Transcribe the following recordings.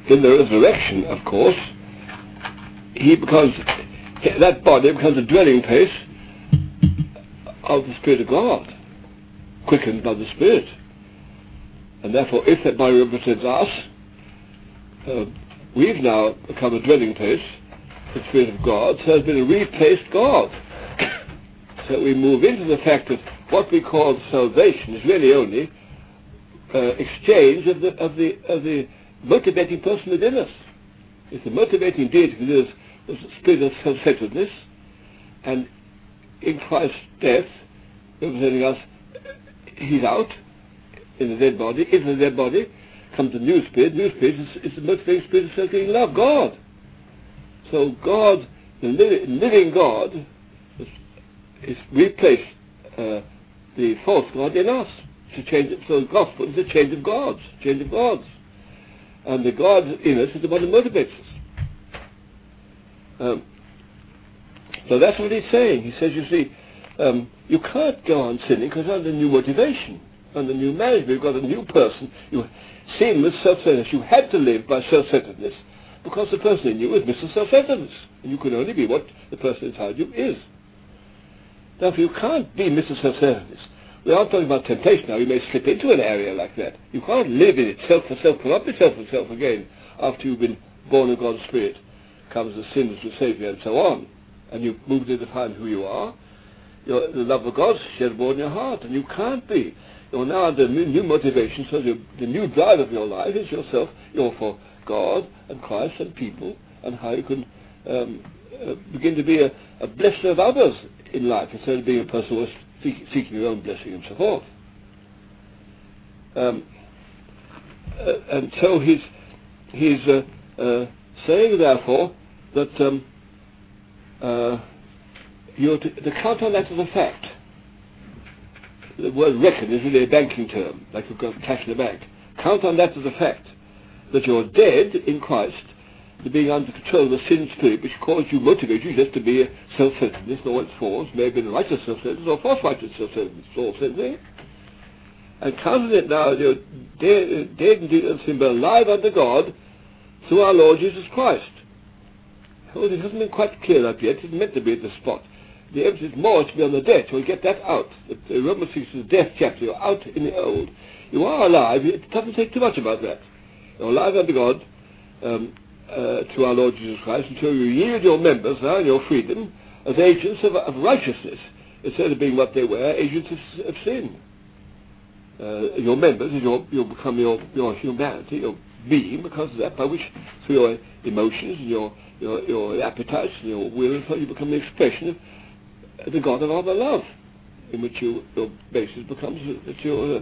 in the resurrection, of course, that body becomes a dwelling place of the Spirit of God, quickened by the Spirit. And therefore, if that body represents us, we've now become a dwelling place, the Spirit of God, so has been a replaced God. So we move into the fact that what we call salvation is really only exchange of the motivating person within us. It's the motivating deity within us, the spirit of self-centeredness, and in Christ's death, representing us, he's out in the dead body. In the dead body comes the new spirit. New spirit is the motivating spirit of self-giving love, God. So God, the living God, is replaced the false God in us. It's a change. So the gospel is a change of gods, and the God in us is the one that motivates us. So that's what he's saying. He says, you see, you can't go on sinning because under new motivation, under new management, you've got a new person. You sin with self-centeredness. You had to live by self-centeredness because the person in you is Mr. Self-centeredness, and you can only be what the person inside you is. Therefore, you can't be Mr. Self-centeredness. We aren't talking about temptation now. You may slip into an area like that. You can't live in it, self for self, corrupt yourself for self again after you've been born of God's Spirit, comes the sins of Saviour and so on. And you move to define who you are. The love of God shed abroad in your heart, and you can't be. You're now under new motivation, so the new drive of your life is yourself. You're for God and Christ and people, and how you can begin to be a blesser of others in life instead of being a person who's seeking your own blessing and so forth. And so he's saying, therefore, that you're to count on that as a fact. The word reckon is really a banking term, like you've got cash in the bank. Count on that as a fact, that you're dead in Christ, to being under control of the sin spirit, which caused you, motivates you just to be a self-centeredness, or its forms, may have been righteous self-centeredness or false righteous self-centeredness, all the same thing. And counting it now, you're dead in Jesus' sin, but alive under God through our Lord Jesus Christ. Well, it hasn't been quite cleared up yet. It's meant to be at the spot. The emphasis more is to be on the death, so we get that out. The Romans 6 is the death chapter. You're out in the old. You are alive. It doesn't take too much about that. You're alive under God, to our Lord Jesus Christ, until you yield your members now in your freedom as agents of righteousness, instead of being what they were, agents of sin. Your members, you'll become your humanity, your being, because of that, by which through your emotions and your appetites and your will, you become the expression of the God of other love, in which your basis becomes that you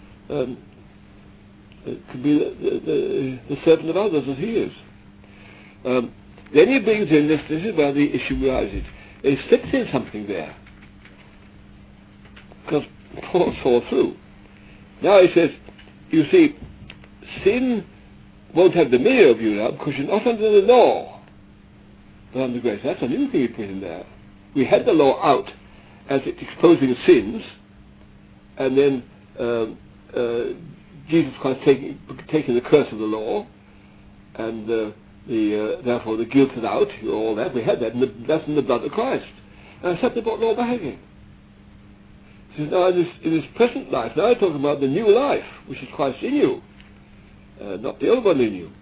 can be the servant of others as he is. Then he brings in this is where the issue arises. He slips in something there, because Paul saw through. Now he says, you see, sin won't have dominion of you now, because you're not under the law, but under grace. That's a new thing he put in there. We had the law out as it's exposing sins, and then Jesus Christ taking the curse of the law, and therefore the guilt is out, all that. We had that, and that's in the blood of Christ. And I suddenly brought law back again. He says, now in this present life, now I'm talking about the new life, which is Christ in you, not the old one in you.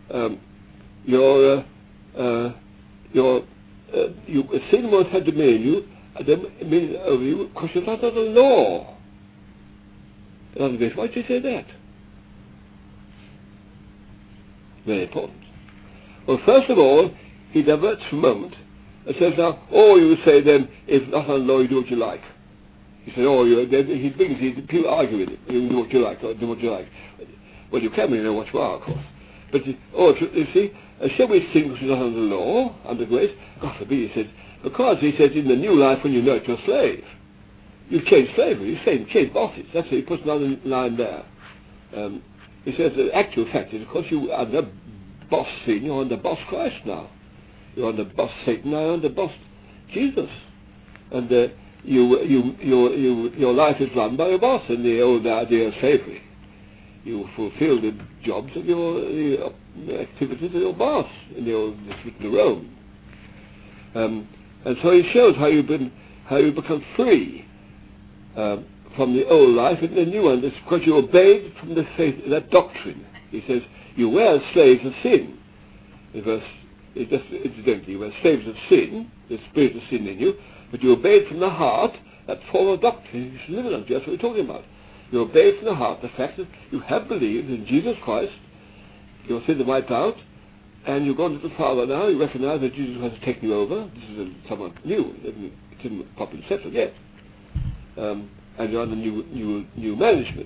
Sin won't have dominion you, over you, because you're not under the law. In other words, why did you say that? Very important. Well, first of all, he diverts from a moment and says, now, you say then, if not under law, you do what you like. He said, people argue with it. You do what you like, or do what you like. Well, you can really know what you are, of course. But, you see, shall we sin because you're not under the law, under grace? God forbid, he says, because, he says, in the new life, when you know it, you're a slave. You've changed slavery, you've changed bosses. That's what he puts another line there. He says the actual fact is, of course, you are under boss sin, you're under boss Christ now. You're under boss Satan, now you're under boss Jesus. And your life is run by your boss, and the old idea of slavery You fulfill the jobs of the activities of your boss in the Rome. And so he shows how you become free from the old life into the new one. It's because you obeyed from the faith, that doctrine. He says you were slaves of sin. Incidentally, you were slaves of sin, the spirit of sin in you, but you obeyed from the heart that form of doctrine. You should live it on. That's what we're talking about. You obeyed from the heart the fact that you have believed in Jesus Christ, your sins are wiped out, and you've gone to the Father now. You recognize that Jesus Christ has taken you over. This is somewhat new. It isn't properly settled yet. And you're under new management.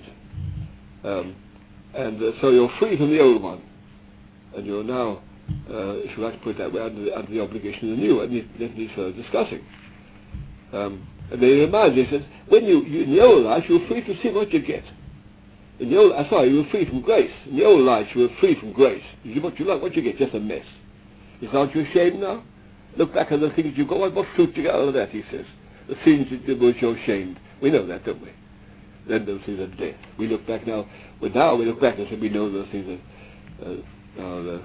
So you're free from the old one. And you're now, if you like to put it that way, under the obligation of the new. And that needs further discussing. And they remind us that when you in the old life, you were free to see what you get. In the old, you were free from grace. In the old life, you were free from grace. What you get, just a mess. Aren't you ashamed now? Look back at the things you got. What fruit you got out of that, he says. The things that were you're ashamed. We know that, don't we? Then those things are death. We look back now. We look back and say we know those things are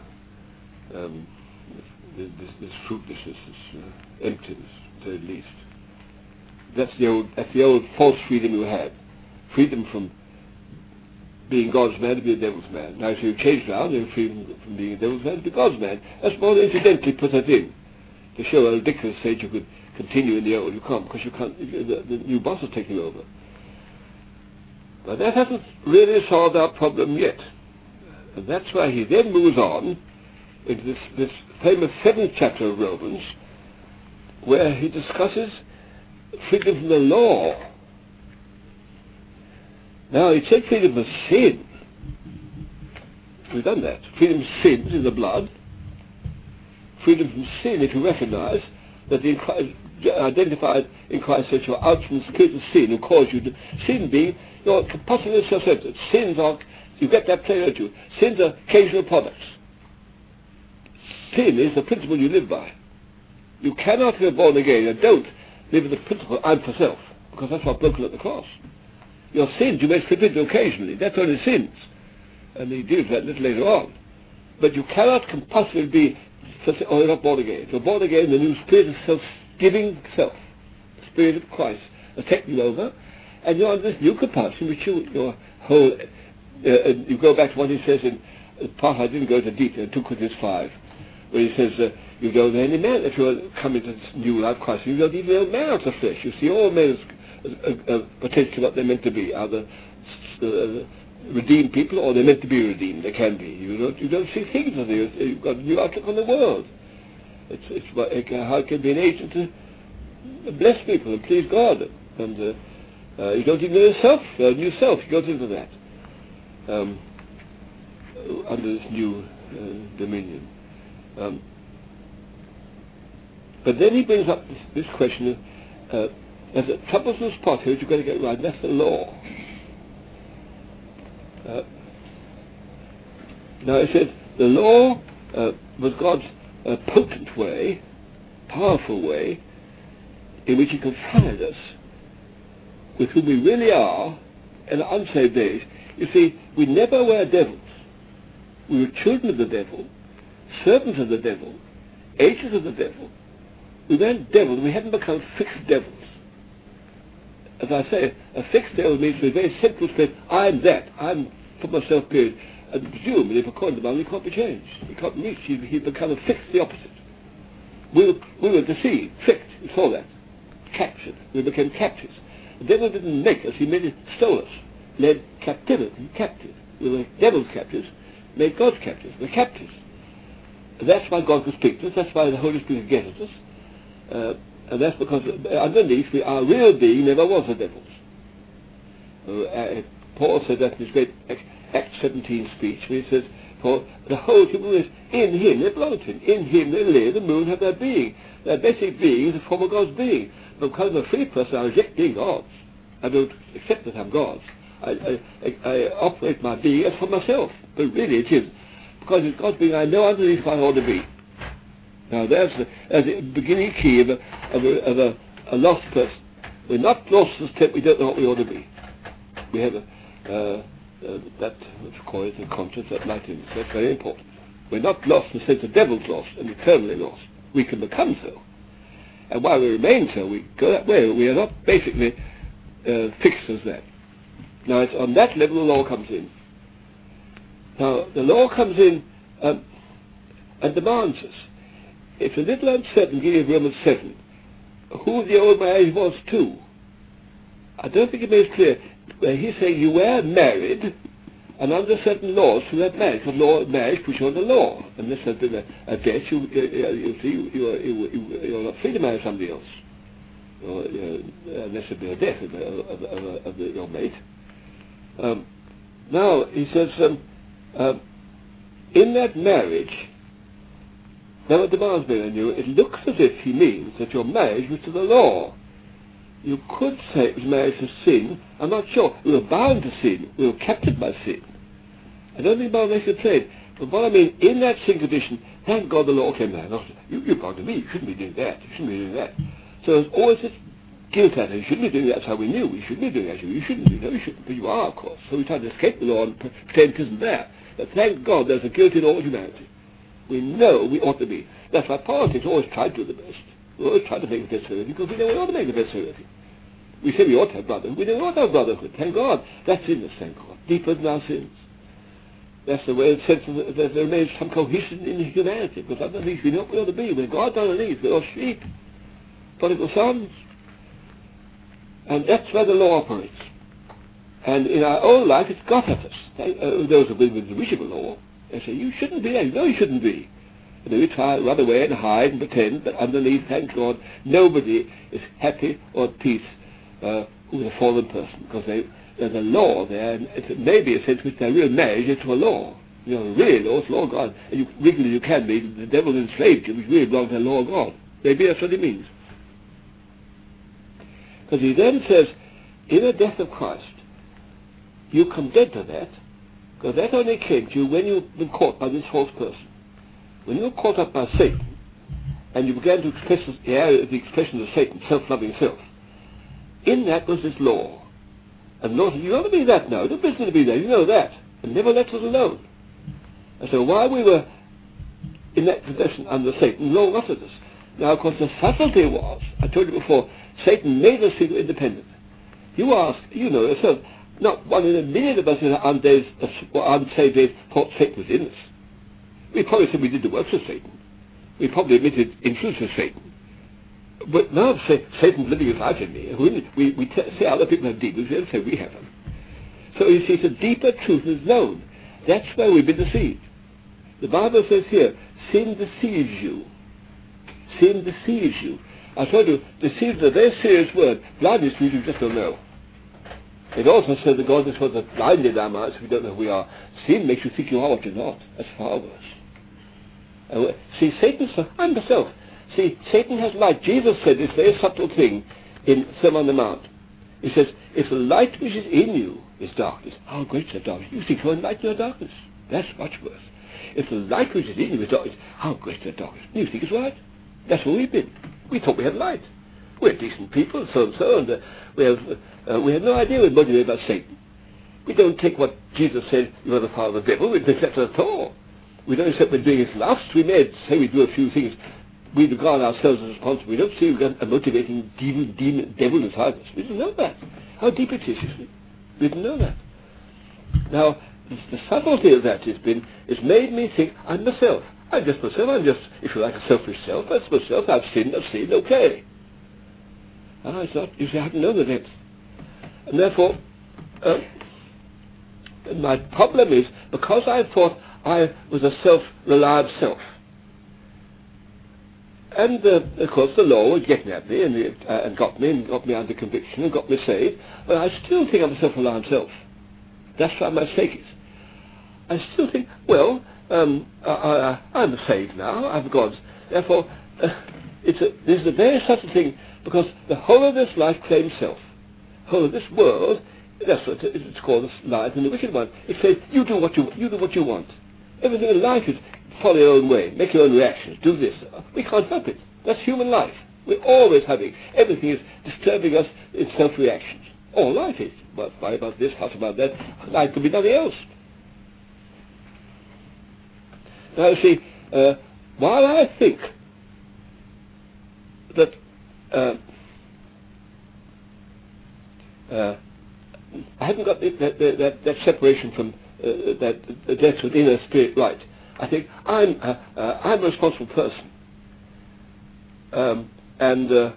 this fruitlessness, this emptiness, to the least. That's the old false freedom you had. Freedom from being God's man to be a devil's man. Now, so you've changed around, you're free from being a devil's man to be God's man. That's more incidentally put that in, to show a ridiculous stage you could continue in the old. You can't, because you can't, the new boss is taking over. But that hasn't really solved our problem yet. And that's why he then moves on into this famous 7th chapter of Romans, where he discusses freedom from the law. Now, he said freedom from sin. We've done that. Freedom from sins in the blood. Freedom from sin, if you recognize that identified in Christ that you're out from the spirit of sin who caused you to sin, being your compulsive self-centered. Sins are, you get that plain at you. Sins are occasional products. Sin is the principle you live by. You cannot, if you're born again, and don't live with the principle, I'm for self, because that's what broken at the cross. Your sins you may slip into occasionally. That's only sins. And he deals with that a little later on. But you cannot compulsively be, or you're not born again. If you're born again, the new spirit of self-giving self, the spirit of Christ, has taken you over, and you're on this new compulsion, which your whole, you go back to what he says in part I didn't go into detail, 2 Corinthians 5, where he says, you don't know any man, if you're coming to this new life Christ, you don't even know man out of flesh. You see all men as potentially what they're meant to be, either redeemed people or they're meant to be redeemed. They can be. You don't see things as you've got a new outlook on the world. It's how it can be an agent to bless people and please God. And you don't even know yourself, new self. You goes into that under this new dominion. But then he brings up this question of there's a troublesome spot here which you've got to get right, and that's the law. Now it says the law was God's potent way, powerful way, in which he confronted us with who we really are in our unsaved days. You see, we never were devils. We were children of the devil, servants of the devil, agents of the devil. We weren't devils. We hadn't become fixed devils. As I say, a fixed devil means to be very central state. I'm that. I'm for myself period. And presumably, if according to the Bible, he can't be changed. He can't be reached. He'd become a fixed, the opposite. We were deceived, tricked. We saw that. Captured. We became captives. The devil didn't make us. He stole us. Led captivity captive. We were devil's captives. Made God's captives. We're captives. And that's why God could speak to us. That's why the Holy Spirit gets at us. And that's because underneath our real being never was the devil's. Paul said that in his great Acts 17 speech, where he says, for the whole human race, in him they belong to him. In him they live and move and have their being. Their basic being is a form of God's being. But because I'm a free person, I reject being God's. I don't accept that I'm God's. I operate my being as for myself. But really it is. Because it's God's being, I know underneath what I ought to be. Now that's the beginning key of a lost person. We're not lost to the step we don't know what we ought to be. We have that which calls the conscience, that lightness. That's very important. We're not lost in the sense the devil's lost and eternally lost. We can become so. And while we remain so, we go that way. We are not basically fixed as that. Now, it's on that level the law comes in. Now, the law comes in and demands us. It's a little uncertain, beginning of Romans 7, who the old marriage was to. I don't think it makes clear. He's saying you were married and under certain laws to that marriage. The law of marriage puts you under law. Unless there's been a death, you're not free to marry somebody else. Unless there's been a death of your mate. Now, he says, in that marriage, there are demands made on you. It looks as if he means that your marriage was to the law. You could say it was marriage to sin. I'm not sure. We were bound to sin. We were captured by sin. I don't think Bible makes it plain. But what I mean, in that sin condition, thank God the law came down. You belong to me. You shouldn't be doing that. You shouldn't be doing that. So there's always this guilt at it. You shouldn't be doing that. That's how we knew. We shouldn't be doing that. You shouldn't be. No, you shouldn't. But you are, of course. So we try to escape the law and pretend it isn't there. But thank God there's a guilt in all humanity. We know we ought to be. That's why politics always try to do the best. We always try to make the best of it because we know we ought to make the best of it. We say we ought to have brotherhood. We know we ought to have brotherhood. Thank God. That's in us, thank God. Deeper than our sins. That's the way it says that there remains some cohesion in humanity. Because underneath we know what we ought to be. When God's underneath, we're all sheep. Prodigal sons. And that's where the law operates. And in our own life, it's got at us. Those who believe in the wishable law, they say, you shouldn't be there. You know you shouldn't be. And then we try to run away and hide and pretend, but underneath, thank God, nobody is happy or at peace who's a fallen person. Because there's a law there, and it may be a sense which their real marriage is to a law. You know, really law, it's law of God. And you, legally you can be, the devil enslaved you, which really belongs to the law of God. Maybe that's what it means. Because he then says, in the death of Christ, you come dead to that, because that only came to you when you've been caught by this false person. When you were caught up by Satan, and you began to express the expression of Satan, self-loving self, in that was this law. And Lord said, you ought to be that now. Don't business to be there. You know that. And never let us alone. And so while we were in that possession under Satan, the law got at us. Now, of course, the subtlety was, I told you before, Satan made us feel independent. You ask, you know yourself, not one in a million of us in our unsaved days thought Satan was in us. We probably said we did the works of Satan. We probably admitted influence of Satan. But now Satan's living his life in me. We say other people have demons, we don't say we have them. So you see, the deeper truth is known. That's where we've been deceived. The Bible says here, sin deceives you. Sin deceives you. I told you, deceive is a very serious word. Blindness means you just don't know. It also says that God is for the blinded our minds, we don't know who we are. Sin makes you think you are what you're not. That's far worse. See, Satan's I'm myself. See, Satan has light. Jesus said this very subtle thing in Sermon on the Mount. He says, if the light which is in you is darkness, how great is that darkness? You think you're in light in your darkness. That's much worse. If the light which is in you is darkness, how great is that darkness? You think it's right. That's where we've been. We thought we had light. We're decent people, so and we have no idea we're motivated by Satan. We don't take what Jesus said, you are the father of the devil. We don't accept it at all. We don't accept we're doing his lust. We may say we do a few things. We regard ourselves as responsible. We don't see we've got a motivating devil inside us. We didn't know that. How deep it is, you see. We didn't know that. Now, the subtlety of that it's made me think, I'm myself. I'm just myself. I'm just, if you like, a selfish self. That's myself. I've sinned, okay. It's not, you see, I haven't known the depth. And therefore, my problem is, because I thought I was a self-reliant self, and of course the law was getting at me and got me under conviction and got me saved, but I still think I'm a self-reliant self. That's why my mistake is. I still think, well, I'm saved now, I'm God's. Therefore, this is a very subtle thing, because the whole of this life claims self. The whole of this world, that's what it's called, the life and the wicked one. It says, you do what you want. Everything in life is follow your own way, make your own reactions, do this. We can't help it. That's human life. We're always having, everything is disturbing us in self-reactions. All right, it's why about this, how about that? Life could be nothing else. Now you see, while I think that I haven't got that separation from that depth of inner spirit right, I think I'm a responsible person, and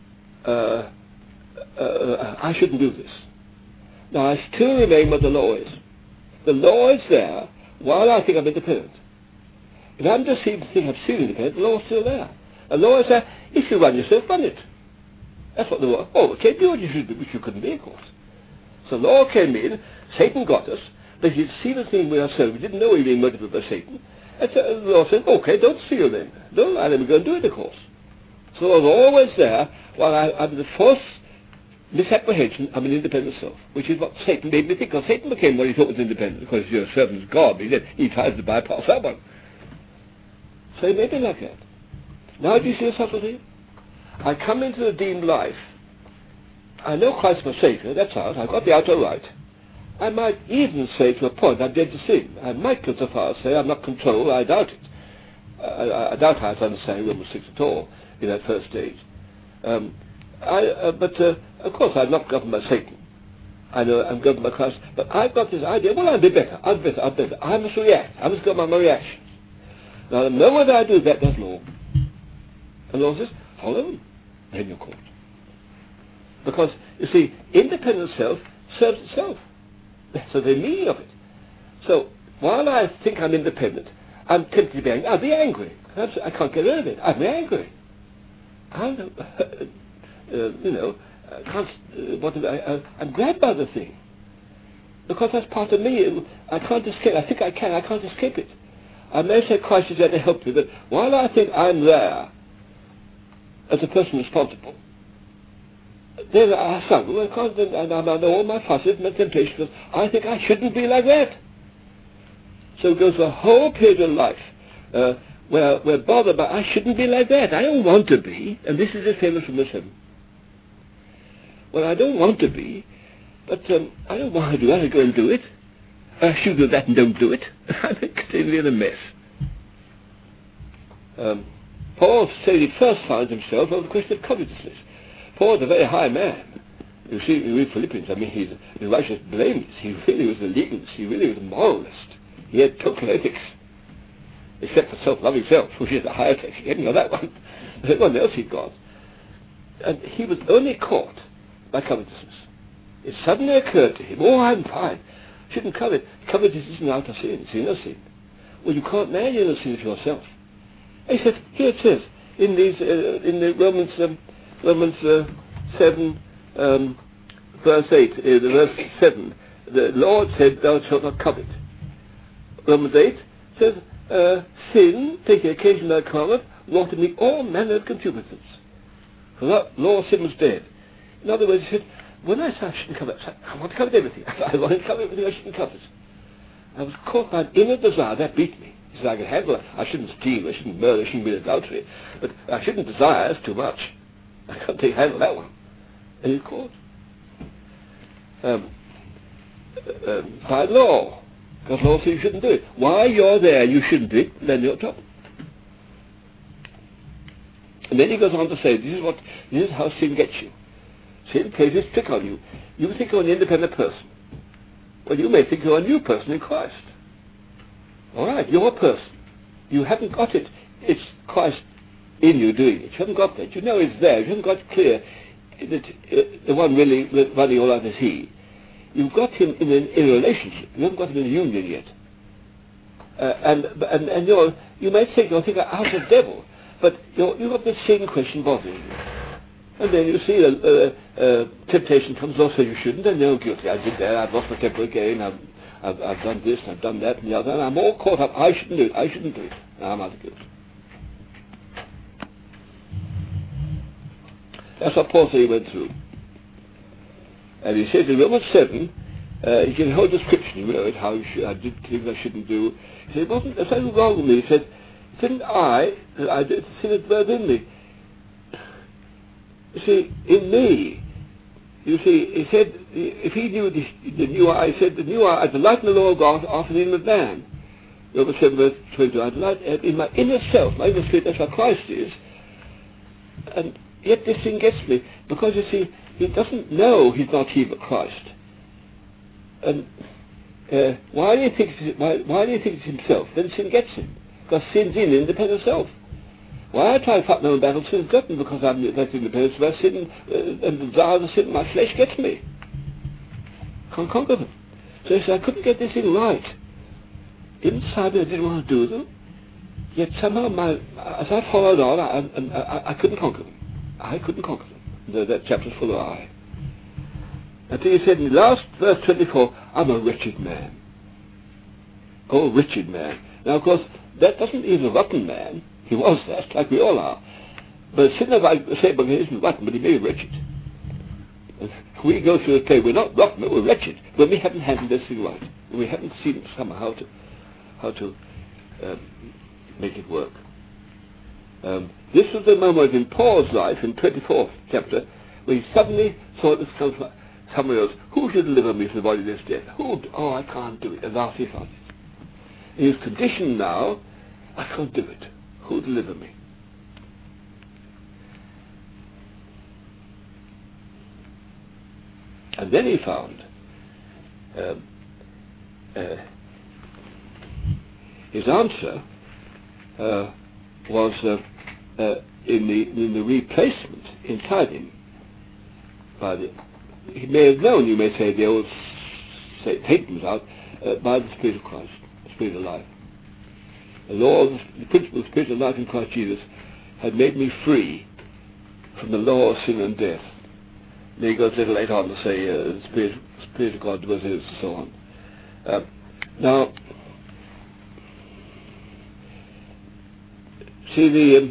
I shouldn't do this. Now I still remain what the law is. The law is there while I think I'm independent. If I'm just think I'm still independent, the law's still there. The law is there. If you run yourself, run it. That's what the law. Oh, it can't be what you should be, which you couldn't be, of course. So the law came in. Satan got us. But if you'd see the thing with ourselves, we didn't know we were being motivated by Satan. And so the law said, okay, don't steal then. No, and then we're going to do it, of course. So I was always there while I'm the false misapprehension of an independent self, which is what Satan made me think of. Satan became what he thought was independent, because you're a servant of God, but he tries to bypass that one. So he made me like that. Now do you see the subtlety? I come into the deemed life. I know Christ my Saviour, that's out. I've got the outer right. I might even say to a point I'm dead to sin. I might go so far as say I'm not controlled. I doubt it. I doubt I was understanding Romans 6 at all in that first stage. But of course I'm not governed by Satan. I know I'm governed by Christ. But I've got this idea, well, I'll be better. I must react. I must go by my reaction. Now the moment I do that, that's law. And law says, follow him. Then you're caught. Because, you see, independent self serves itself. That's the meaning of it. So, while I think I'm independent, I'm tempted to be angry. I'll be angry. I can't get rid of it. I'll be angry. I'm grabbed by the thing. Because that's part of me. I can't escape. I think I can. I can't escape it. I may say Christ is there to help me, but while I think I'm there as a person responsible, then I struggle, and I know all my fusses, my temptations. I think I shouldn't be like that. So it goes through a whole period of life where we're bothered by, I shouldn't be like that. I don't want to be, and this is the famous from the 7. Well, I don't want to be, but I don't want to do that. I go and do it. I should do that and don't do it. I'm continually in a mess. Paul said he first finds himself over the question of covetousness. Paul's a very high man. You see, you read Philippians, I mean, he's righteous blameless. He really was a legalist. He really was a moralist. He had total ethics. Except for self-loving self, which is the highest ethic. He hadn't got that one. Everyone else he got. And he was only caught by covetousness. It suddenly occurred to him, oh, I'm fine. Shouldn't covet. Covetous isn't out of sin. It's inner sin. Well, you can't manage inner sin for yourself. He said, here it says, in the Romans 7, verse 8, verse 7, the Lord said, thou shalt not covet. Romans 8 says, sin, taking occasion by cometh, wrought in me all manner of concupiscence. So that law of sin was dead. In other words, he said, when I said I shouldn't covet, I want to covet everything. I want to covet everything I shouldn't covet. I was caught by an inner desire, that beat me. He said, I can handle it. I shouldn't steal, I shouldn't murder, I shouldn't be adultery. But I shouldn't desire, that's too much. I can't handle that one. And he's caught. By law. Because law says you shouldn't do it. While you're there, you shouldn't do it, then you're in trouble. And then he goes on to say, this is how sin gets you. Sin plays its trick on you. You think you're an independent person. Well, you may think you're a new person in Christ. All right, you're a person. You haven't got it. It's Christ in you doing it. You haven't got that. You know it's there. You haven't got clear that the one really running all out is He. You've got Him in a relationship. You haven't got Him in a union yet. And you may think you're thinking out of the devil, but you've got the sin question bothering you. And then you see temptation comes also you shouldn't, and you're guilty. I did that, I've lost my temper again, I've done this, I've done that and the other, and I'm all caught up. I shouldn't do it. Now I'm out of guilt. That's what Paul said he went through. And he says in Romans 7, he gave a whole description, how I did things I shouldn't do. He said, there's nothing wrong with me. He said, didn't I did sin that dwelled in me. You see, in me, he said, if he knew the new I, he said, the new I delight in the law of God after the inner man. Romans 7 verse 22, I delight in my inner self, my inner spirit, that's what Christ is. And yet this thing gets me, because you see, he doesn't know he's not he but Christ. And why do you think it's himself? Then sin gets him, because sin's in independent self. Why I try to fight my own battle, sin's got me, because I'm that independent self. Sin and the desire of the sin, my flesh gets me. Can't conquer them. So he said, I couldn't get this thing right. Inside me, I didn't want to do them. Yet somehow, as I followed on, I couldn't conquer them. I couldn't conquer them. That chapter's full of I. Until he said in the last verse 24, I'm a wretched man. Oh, wretched man. Now, of course, that doesn't mean he's a rotten man. He was that, like we all are. But a sinner, I say, but he isn't rotten, but he may be wretched. We go through the play, we're not rotten, but we're wretched. When we haven't handled this thing right. We haven't seen somehow how to make it work. This was the moment in Paul's life, in 24th chapter, where he suddenly thought this comes from somebody else. Who should deliver me from the body of this death? Oh, I can't do it. And last he found it. In his condition now, I can't do it. Who'll deliver me? And then he found his answer was in the replacement inside him. He may have known, you may say, the old Satan was out by the Spirit of Christ, the Spirit of life. The law, the principle of the Spirit of life in Christ Jesus had made me free from the law of sin and death. Then he goes a little later on to say, the Spirit of God was his, and so on. Now, see the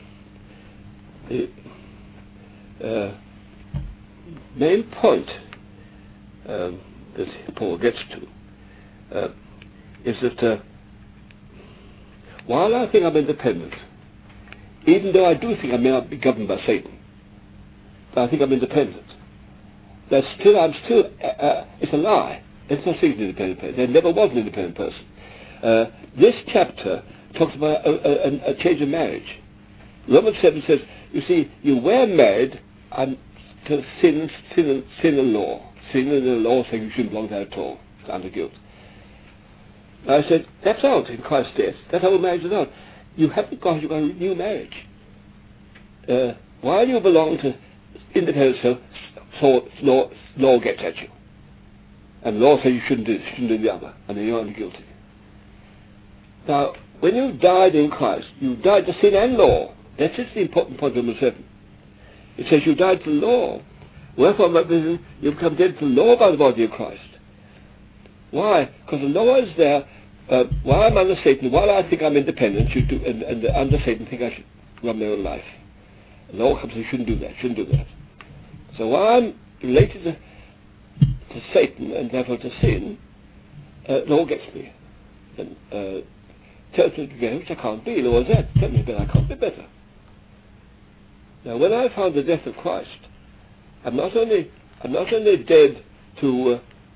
main point that Paul gets to is that while I think I'm independent, even though I do think I may not be governed by Satan, but I think I'm independent, I'm still, it's a lie. There's no such independent person. There never was an independent person. This chapter talks about a change of marriage. Romans 7 says, you see, you were married to sin and law. Sin and the law saying you shouldn't belong to that at all. It's under guilt. And I said, that's out in Christ's death. That's how marriage is out. You haven't got a new marriage. While you belong to independent self, so law gets at you. And law says you shouldn't do this, you shouldn't do the other, and then you're only guilty. Now, when you died in Christ, you died to sin and law. That's just the important point of Romans 7. It says you died to law. Wherefore, you become dead to law by the body of Christ. Why? Because the law is there. While I'm under Satan, while I think I'm independent, and under Satan think I should run my own life. The law comes and you shouldn't do that. So while I'm related to Satan and therefore to sin, law gets me. And tells me to be which I can't be. Law is that. Tell me better, I can't be better. Now when I found the death of Christ, I'm not only dead to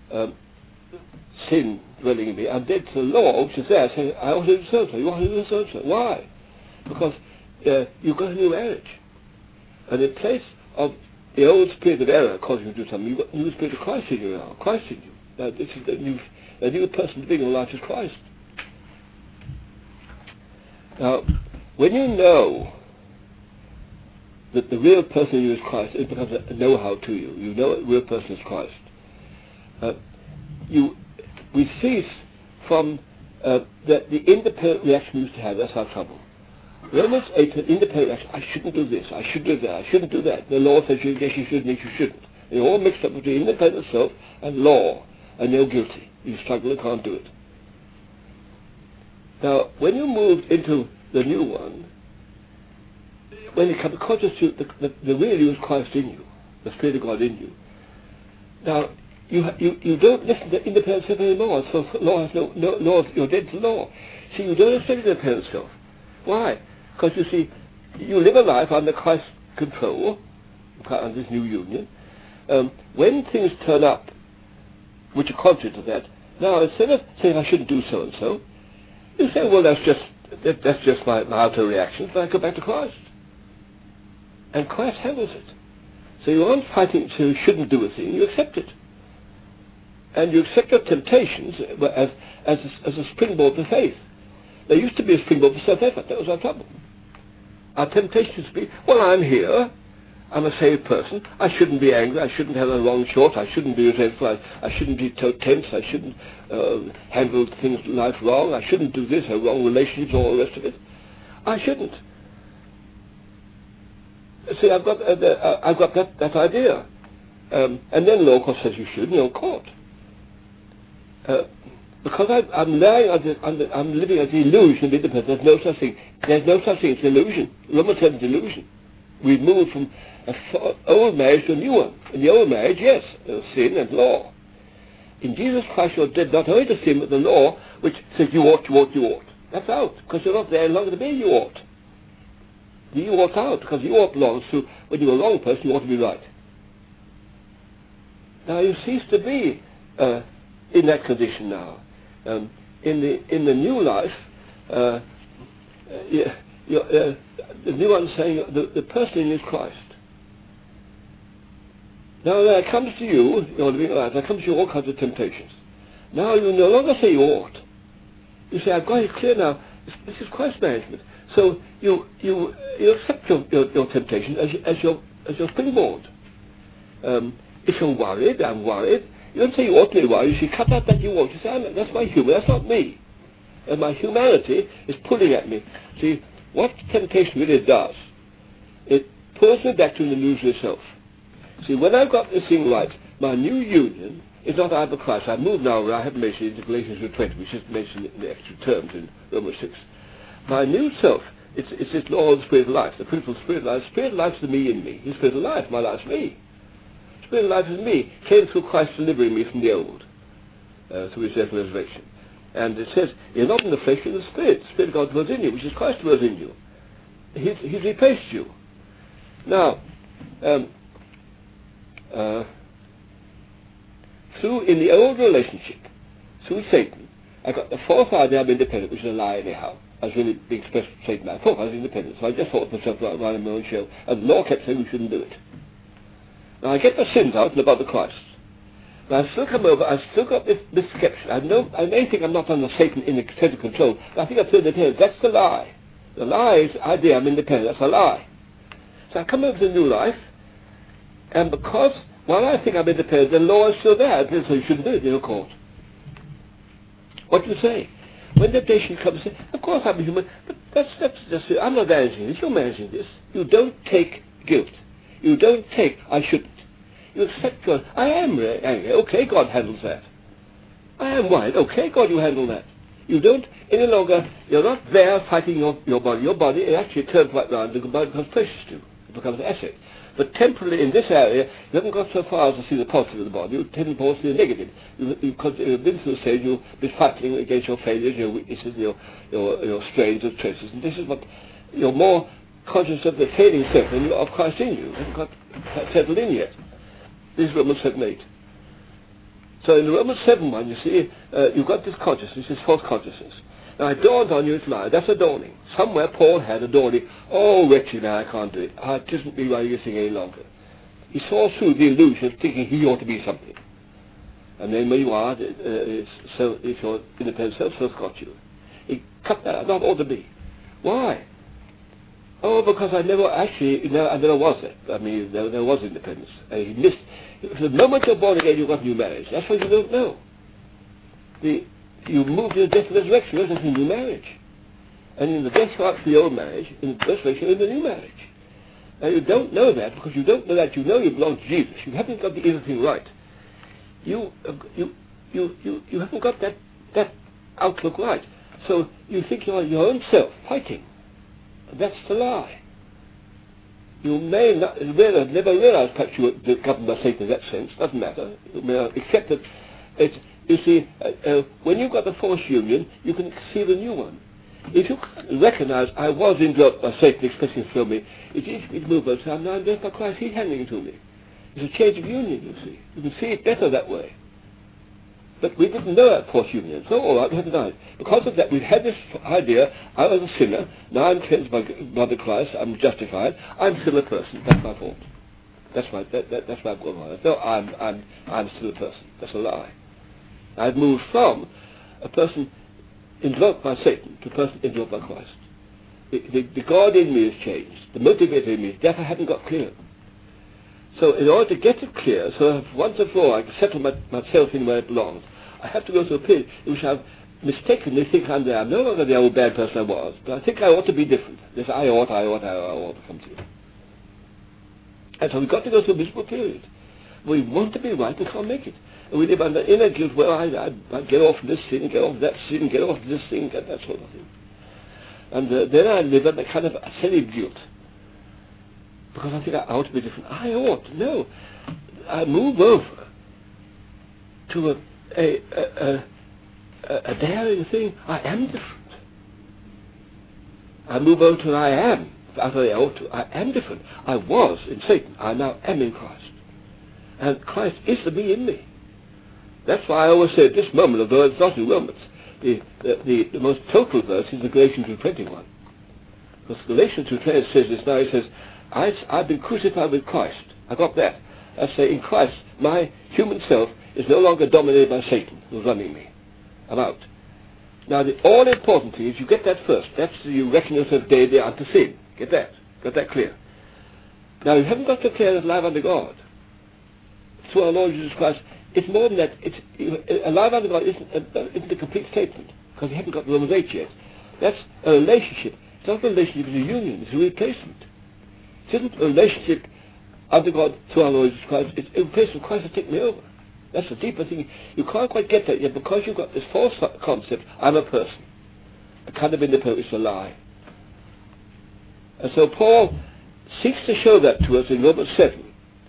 sin dwelling in me, I'm dead to the law which is there saying, I want to do so-and-so, you want to do so-and-so. Why? Because you've got a new marriage. And in place of the old spirit of error causing you to do something, you've got the new spirit of Christ in you now, Christ in you. Now this is the new person living in life is Christ. Now, when you know that the real person in you is Christ, it becomes a know-how to you. You know the real person is Christ. We cease from the independent reaction we used to have. That's our trouble. Romans 8, an independent reaction. I shouldn't do this. I should do that. I shouldn't do that. The law says yes, you should, yes, you shouldn't. And you're all mixed up between independent self and law, and you're guilty. You struggle and can't do it. Now, when you moved into the new one, when you come conscious to the real you is Christ in you, the Spirit of God in you. Now, you don't listen to independent self anymore, so law has no law, you're dead to law. See, you don't listen to independent self. Why? Because you see, you live a life under Christ's control, under this new union, when things turn up which are contrary to that, now instead of saying I shouldn't do so and so, you say, well, that's just my outer reaction, but I go back to Christ. And Christ handles it. So you aren't fighting to shouldn't do a thing, you accept it. And you accept your temptations as a springboard to faith. There used to be a springboard for self-effort. That was our trouble. Our temptation used to be, well, I'm here. I'm a saved person. I shouldn't be angry. I shouldn't have a wrong thought. I shouldn't be resentful. I shouldn't be tense. I shouldn't handle things in life wrong. I shouldn't do this, have wrong relationships, all the rest of it. I shouldn't. See, I've got that idea. And then the law, of course, says you should, and you're caught. Because I'm living a delusion of independence. There's no such thing. There's no such thing. It's an illusion. Romans says it's an illusion. We've moved from an old marriage to a new one. In the old marriage, yes, there was sin and law. In Jesus Christ, you're dead not only to sin, but the law, which says you ought, you ought, you ought. That's out, because you're not there any longer to be you ought. You ought out, because you ought belongs to, when you're a wrong person, you ought to be right. Now you cease to be in that condition now. In the new life, the new one saying the person in is Christ. Now there comes to you, you're living life, there comes to you all kinds of temptations. Now you no longer say you ought. You say, I've got it clear now. This is Christ management. So you accept your temptation as your springboard. If you're worried, I'm worried. You don't say you ought to be worried. You say, cut out that you ought. You say, that's my human. That's not me. And my humanity is pulling at me. See, what temptation really does, it pulls me back to the illusion itself. See, when I've got this thing right, my new union is not I but Christ. I move now where I haven't mentioned it in Galatians 2:20, which is mentioned in the extra terms in Romans 6. My new self, it's this law of the Spirit of life, the principle of Spirit of life. The Spirit of life is the me in me. The Spirit of life, my life's me. The Spirit of life is me, came through Christ delivering me from the old, through his death and resurrection. And it says, you're not in the flesh, you're in the Spirit. The Spirit of God dwells in you, which is Christ dwells in you. He's replaced you. Now, in the old relationship, through Satan, I got the false idea I'm independent, which is a lie anyhow. I was really being expressed to Satan. I thought I was independent, so I just thought to myself right on my own show. And the law kept saying we shouldn't do it. Now I get the sins out and above the Christ. But I've still come over, I've still got this misconception. I may think I'm not under Satan in extended control, but I think I'm still independent. That's the lie. The lie is the idea I'm independent. That's a lie. So I come over to new life, and because while I think I'm independent, the law is still there. So you shouldn't do it in your court. What do you say? When temptation comes, say, of course I'm a human, but that's just it. I'm not managing this. You're managing this. You don't take guilt. You don't take I shouldn't. You accept God. I am angry. Okay, God handles that. I am worried. Okay, God, you handle that. You don't any longer. You're not there fighting your body. Your body it actually turns right round. The body becomes precious to you. It becomes an asset. But temporarily in this area, you haven't got so far as to see the positive of the body. You tend to see the negative. Because you've been through the stage, you've been fighting against your failures, your weaknesses, your strains and stresses. And this is what you're more conscious of the failing self than of Christ in you. You haven't got settled in yet. This is Romans 7:8. So in Romans 7:1, you see, you've got this consciousness, this false consciousness. Now it dawned on you it's mine. That's a dawning. Somewhere Paul had a dawning. Oh, wretched man, I can't do it. It isn't me running this thing any longer. He saw through the illusion of thinking he ought to be something. And then when you are, if your independent self got you. He cut that out, not ought to be. Why? Oh, because I never was that. I mean, there was independence. He missed. The moment you're born again, you've got new marriage. That's what you don't know. You move to the death and resurrection, that's a new marriage. And in the death of the old marriage, in the resurrection, in the new marriage. Now you don't know that, because you don't know that. You know you belong to Jesus. You haven't got the inner thing right. You haven't got that outlook right. So you think you're your own self fighting. That's the lie. You may not never realize perhaps you were governed by Satan in that sense. Doesn't matter. You may accept that it's. You see, when you've got the false union, you can see the new one. If you recognize I was indwelt by Satan expressing through me, it's easy to move on and say, I'm now indwelt by Christ, he's handing it to me. It's a change of union, you see. You can see it better that way. But we didn't know that fourth union. So all right, we had to die. Because of that, we've had this idea, I was a sinner, now I'm cleansed by blood of Christ, I'm justified, I'm still a person. That's my fault. That's right, that's why I'm going on. No, I'm still a person. That's a lie. I've moved from a person indwelt by Satan to a person indwelt by Christ. The God in me has changed. The motivator in me, therefore I haven't got clear. So in order to get it clear, so that once and for all I can settle myself in where it belongs, I have to go through a period in which I've mistakenly think I'm there. I'm no longer the old bad person I was, but I think I ought to be different. This I ought to come to. And so we've got to go through a miserable period. We want to be right and can't make it. And we live under inner guilt, well, I get off this sin, get off that sin, get off this thing, get that sort of thing. And then I live under kind of silly guilt. Because I think I ought to be different. I ought. No. I move over to a daring thing. I am different. I move over to an I am. After I ought to. I am different. I was in Satan. I now am in Christ. And Christ is the me in me. That's why I always say at this moment, although it's not in Romans, the most total verse is the Galatians 2:21. Because Galatians 2:20 says this now, it says, I've been crucified with Christ. I got that. I say, in Christ, my human self is no longer dominated by Satan, who's running me. I'm out. Now, the all-important thing is you get that first. That's you reckon yourself daily unto sin. Get that. Got that clear. Now, you haven't got to clear that life under God. Through our Lord Jesus Christ, it's more than that. A life under God isn't a complete statement, because you haven't got Romans 8 yet. That's a relationship. It's not a relationship, it's a union. It's a replacement. It isn't a relationship under God through our Lord Jesus Christ. It's a replacement. Christ has taken me over. That's the deeper thing. You can't quite get that yet because you've got this false concept, I'm a person. A kind of independence, it's a lie. And so Paul seeks to show that to us in Romans 7.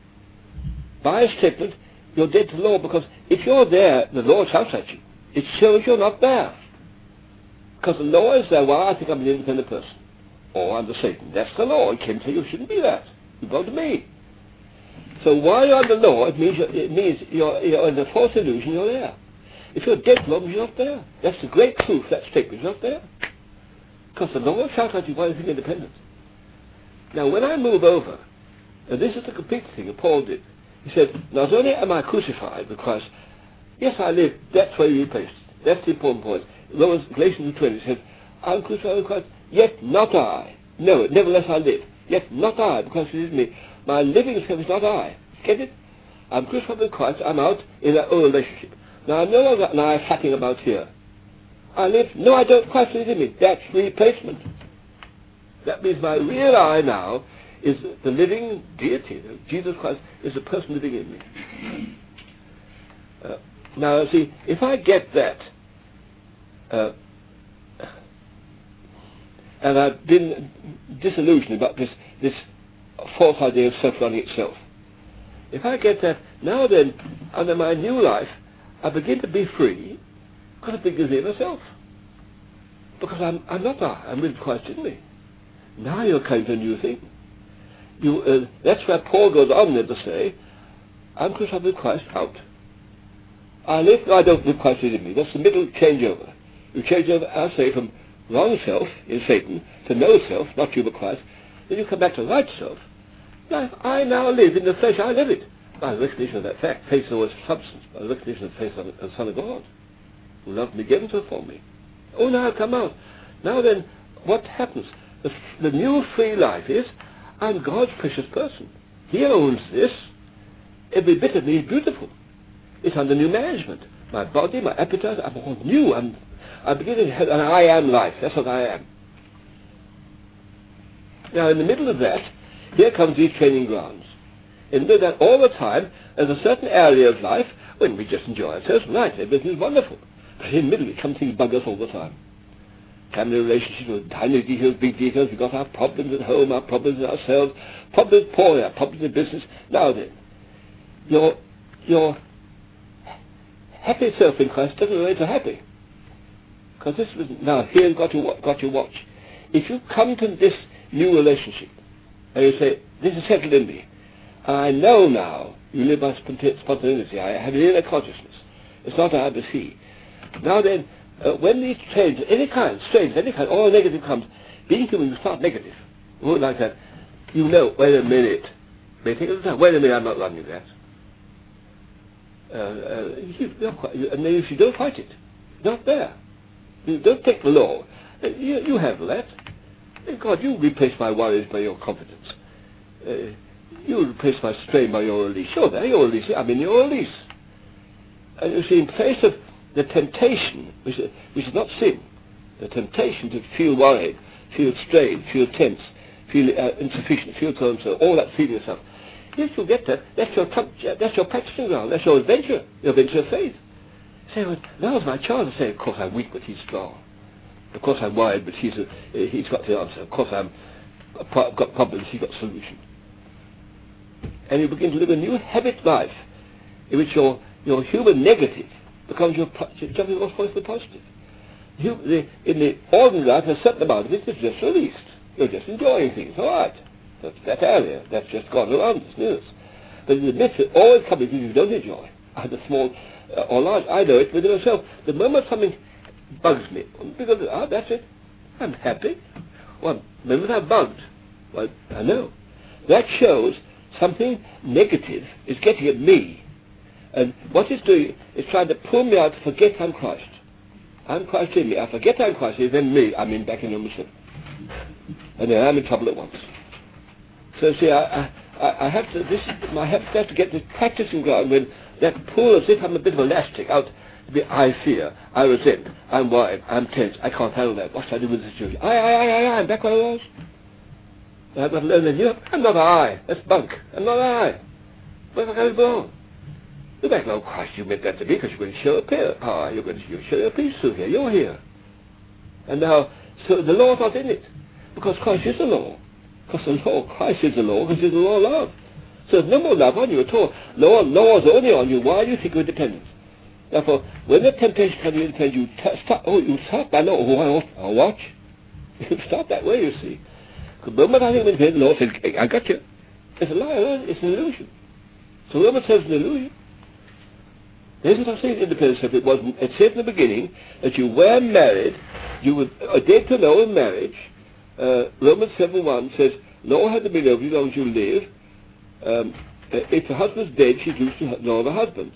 By a statement, you're dead to the law, because if you're there, the law shouts at you. It shows you're not there. Because the law is there, well, I think I'm an independent person. Or under Satan. That's the law. It can tell you shouldn't be that. You belong to me. So while you're under law, it means you're in a false illusion you're there. If you're dead to law, you're not there. That's the great truth, that statement. You're not there. Because the law shouts at you while you're independent. Now when I move over, and this is the complete thing that Paul did, he said, not only am I crucified with Christ, yes I live, that's where he replaced. That's the important point. Galatians 2:20 says, I'm crucified with Christ, yet not I. No, nevertheless I live. Yet not I, because it is me. My living self is not I. Get it? I'm crucified with Christ, I'm out in that old relationship. Now I'm no longer an I hacking about here. I live, no I don't, Christ lives in me. That's replacement. That means my real I now is the living deity. Jesus Christ is the person living in me. Now see, if I get that, and I've been disillusioned about this false idea of self-running itself. If I get that, now then, under my new life, I begin to be free, because I begin to be myself. Because I'm not I, I'm with Christ in me. Now you're coming to a new thing. That's where Paul goes on there to say, I'm crucified with Christ out. I live, no, I don't live, Christ in me. That's the middle changeover. You change over, I say, from wrong self in Satan to no self, not you but Christ. Then you come back to right self. Life I now live in the flesh, I live it. By the recognition of that fact, faith is always substance, by the recognition of the faith of the Son of God, who loved me, given to for me. Oh, now I've come out. Now then, what happens? The new free life is, I'm God's precious person. He owns this. Every bit of me is beautiful. It's under new management. My body, my appetite, I'm all new. I begin to have an I am life. That's what I am. Now, in the middle of that, here comes these training grounds. In the middle of that, all the time, there's a certain area of life when we just enjoy ourselves. Right, everything is wonderful. But in the middle, it comes things bug us all the time. Family relationships with tiny details, big details. We've got our problems at home, our problems with ourselves, problems with Paul, our problems in business. Now then, your happy self in Christ doesn't relate to happy. Because this was, now here you've got to watch. If you come to this new relationship, and you say, this is settled in me, I know now you live by spontaneity. I have inner consciousness. It's not I have to see. Now then, when these trains, any kind, all negative comes, being human, you start negative. Like that. You know, wait a minute. Wait a minute, I'm not running that. And then if you don't fight it, not there. You don't take the law. You handle that. God, you replace my worries by your confidence. You replace my strain by your release. Sure, there, your release. I'm in your release. And you see, in place of the temptation, which is not sin, the temptation to feel worried, feel strained, feel tense, feel insufficient, feel so and so, all that feeling stuff. If you get that, that's your practicing ground, that's your venture of faith. Say, well, now's my chance to say, of course I'm weak, but he's strong. Of course I'm worried, but he's got the answer. Of course I've got problems, he's got the solution. And you begin to live a new habit life in which your human negative becomes your jumping off point for the positive. In the ordinary life, a certain amount of it is just released. You're just enjoying things, all right. That's that area. That's just gone around us, near us. But in the midst of all coming things you don't enjoy, either small or large, I know it within myself. The moment something bugs me, because that's it. I'm happy. Well, the moment I'm bugged, well, I know. That shows something negative is getting at me. And what it's doing is trying to pull me out to forget I'm Christ. I'm Christ in me. I forget I'm Christ, then me, I'm back in number 7. And then I'm in trouble at once. So see, I have to get this practicing ground when that pull as if I'm a bit of elastic out. I fear, I resent, I'm worried, I'm tense, I can't handle that. What should I do with this situation? I'm back where I was. I've got to learn that I'm not I. That's bunk. I'm not I. Where have I gone? You're back now, Christ, you meant that to me because you're going to show up here. You're going to show your peace through here. You're here. And now, so the law's not in it. Because Christ is the law. Because the law, Christ is the law, because he's the law of love. So there's no more love on you at all. Law is only on you while you think you're independent. Therefore, when the temptation comes to you independent, you start by law. I'll watch. You start that way, you see. Because the moment I think independent, the law says, I got you. It's a lie, it's an illusion. So the moment says it's an illusion. Here's what I say in independence. It said in the beginning that you were married, you were dead to law in marriage. Romans 7:1 says, law had to be over you as long as you live. If the husband's dead, she's loose to law of the husband.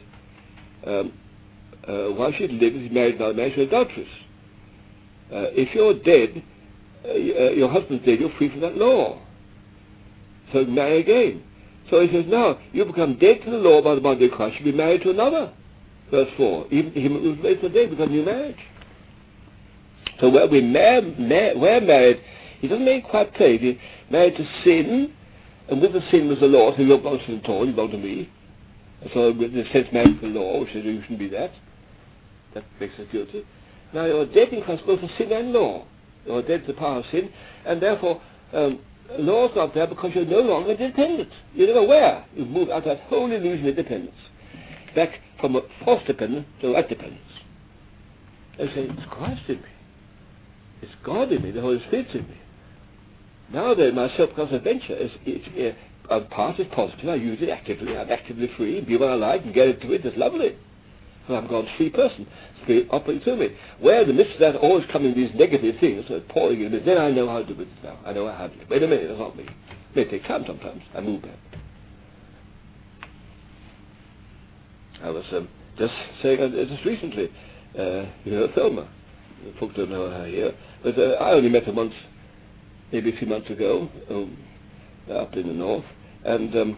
While she's living, she's married another man, she's adulteress. If you're dead, your husband's dead, you're free from that law. So marry again. So he says, now, you become dead to the law by the body of Christ, you'll be married to another. Verse 4. Even him who was raised from the dead becomes a new marriage. So where we're married, he doesn't make it quite plain. He's married to sin, and with the sin was the law, so you don't belong to sin at all, you belong to me. And so with the sense married to the law, which says you shouldn't be that. That makes us guilty. Now you're dead in Christ both for sin and law. You're dead to the power of sin, and therefore law's not there because you're no longer dependent. You're never aware. You've moved out of that whole illusion of dependence. Back from a false dependence to right dependence. They say, it's Christ in me. It's God in me, the Holy Spirit's in me. Now then, my self-conscious adventure a part is positive, I use it actively, I'm actively free, be what I like, and get into it, it's lovely. So I'm God's free person, Spirit operating through me. Where in the midst of that always coming these negative things, pouring in, then I know how to do it now. I know how to do it. Wait a minute, that's not me. It may take time sometimes, I move back. I was just saying, just recently, Thelma, folks don't know her here, but I only met her once, maybe a few months ago, up in the north, and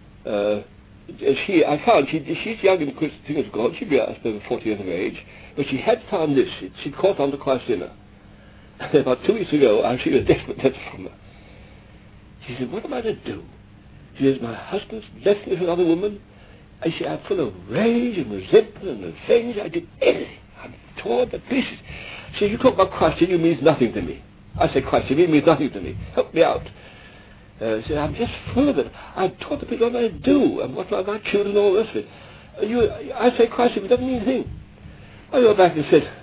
I found she's young in the Christian thing of God, she'd be over 40 years of age, but she had found this, she'd caught on to Christ in her. About 2 weeks ago, she was desperate from her. She said, what am I to do? She says, my husband's left me with another woman. I said, I'm full of rage and resentment and revenge. I did anything. I'm torn to pieces. She said, you talk about Christ in you means nothing to me. I said, Christ in me means nothing to me. Help me out. She said, I'm just full of it. I've taught the people what I do and what about my children and all the rest of it. I say Christ in me doesn't mean a thing. I go back and said,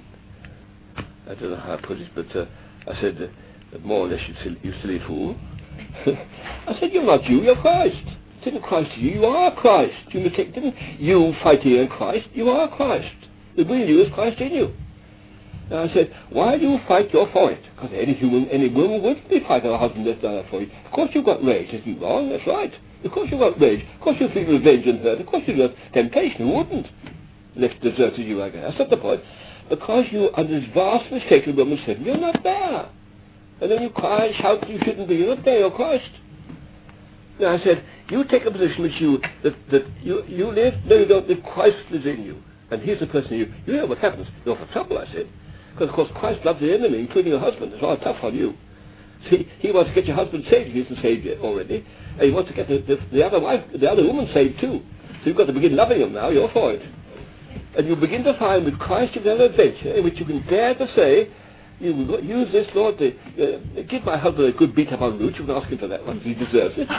I don't know how I put it, but I said, more or less, you silly fool. I said, you're not you, you're Christ. Didn't Christ you? You are Christ. You mistake. Didn't you fight in Christ? You are Christ. The real you is Christ in you. And I said, why do you fight? You're for it. Because any woman would be fighting her husband that's done that for you. Of course you've got rage. Isn't wrong? That's right. Of course you've got rage. Of course you feel revenge and hurt. Of course you've got temptation. Who wouldn't? Left deserted you like that. That's not the point. Because you are this vast mistake the woman said, you're not there. And then you cry and shout you shouldn't be. You're not there. You're Christ. Now I said, you take a position which you live, no you don't live, Christ lives in you. And he's the person you know what happens. You're for trouble, I said. Because of course Christ loves the enemy, including your husband. It's all tough on you. See, he wants to get your husband saved, he isn't saved yet already. And he wants to get the other wife, the other woman saved too. So you've got to begin loving him now, you're for it. And you begin to find with Christ you have an adventure in which you can dare to say, you use this, Lord, give my husband a good beat up on root. You can ask him for that one, he deserves it.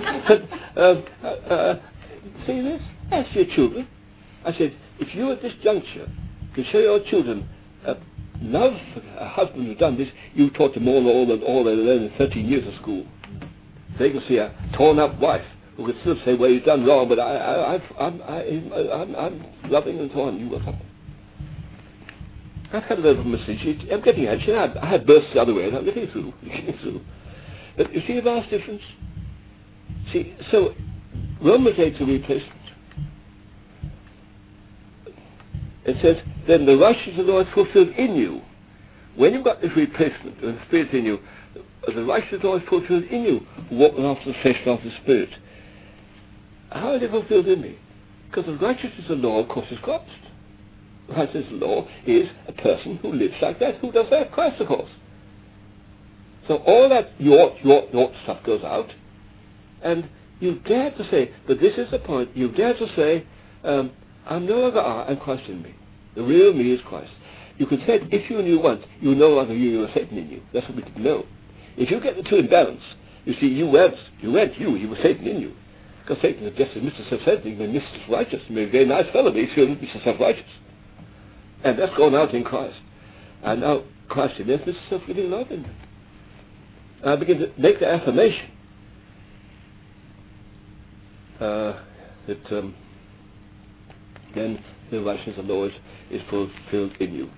See this? Ask your children. I said, if you at this juncture can show your children love for a husband who's done this, you taught them all they learned in 13 years of school. They can see a torn up wife who can still say, well, he's done wrong, but I'm loving and so on. You or something. I've had a little message. I'm getting anxious. I had bursts the other way, and I'm getting through. But you see the vast difference? See, so Romans 8 is a replacement. It says, then the righteousness of the Lord is fulfilled in you. When you've got this replacement, and the Spirit in you, the righteousness of the Lord is fulfilled in you, walking after the flesh and after the Spirit. How is it fulfilled in me? Because the righteousness of the law, of course, is Christ. The righteousness of the law is a person who lives like that. Who does that? Christ, of course. So all that your stuff goes out, and you dare to say, but this is the point, you dare to say, I'm no longer I, and Christ in me. The real me is Christ. You could say it, if you knew once, you no longer you were Satan in you. That's what we didn't know. If you get the two in balance, you see, you were Satan in you. Because Satan is just Mr. Self-centered, even Mr. Righteous. He may be a very nice fellow, but he's still Mr. Self-righteous. And that's gone out in Christ. And now Christ in there, Mr. Self-giving love in them. And I begin to make the affirmation that then the righteousness of the Lord is fulfilled in you.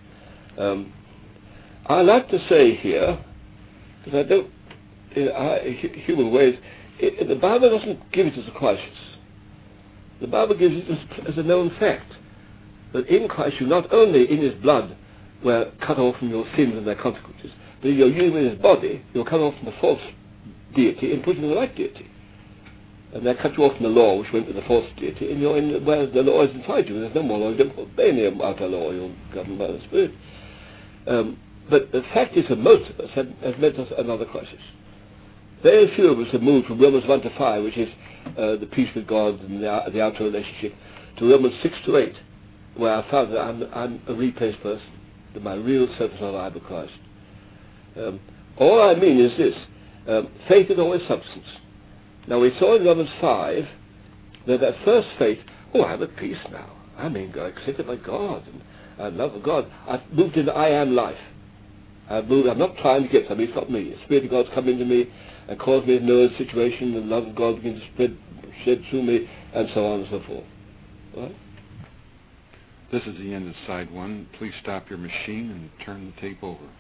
I like to say here, because I don't, in human ways, the Bible doesn't give it as a crisis. The Bible gives it as a known fact that in Christ you not only in his blood were cut off from your sins and their consequences, but in your union with his body, you're cut off from the false deity and put in the right deity. And they cut you off from the law, which went with the false deity, and you're in where the law is inside you. There's no more law. You don't obey any outer law. You're governed by the Spirit. But the fact is that most of us have met us another crisis. Very few of us have moved from Romans 1 to 5, which is the peace with God and the outer relationship, to Romans 6 to 8, where I found that I'm a replaced person, that my real self is not I but Christ. All I mean is this. Faith is always substance. Now we saw in Romans 5 that first faith, I'm at peace now. I'm accepted by God, and I love God. I've moved into I am life. I'm not trying to get something, it's not me. The Spirit of God's come into me and caused me to know the situation, and the love of God begins to shed through me, and so on and so forth. Right? This is the end of side one. Please stop your machine and turn the tape over.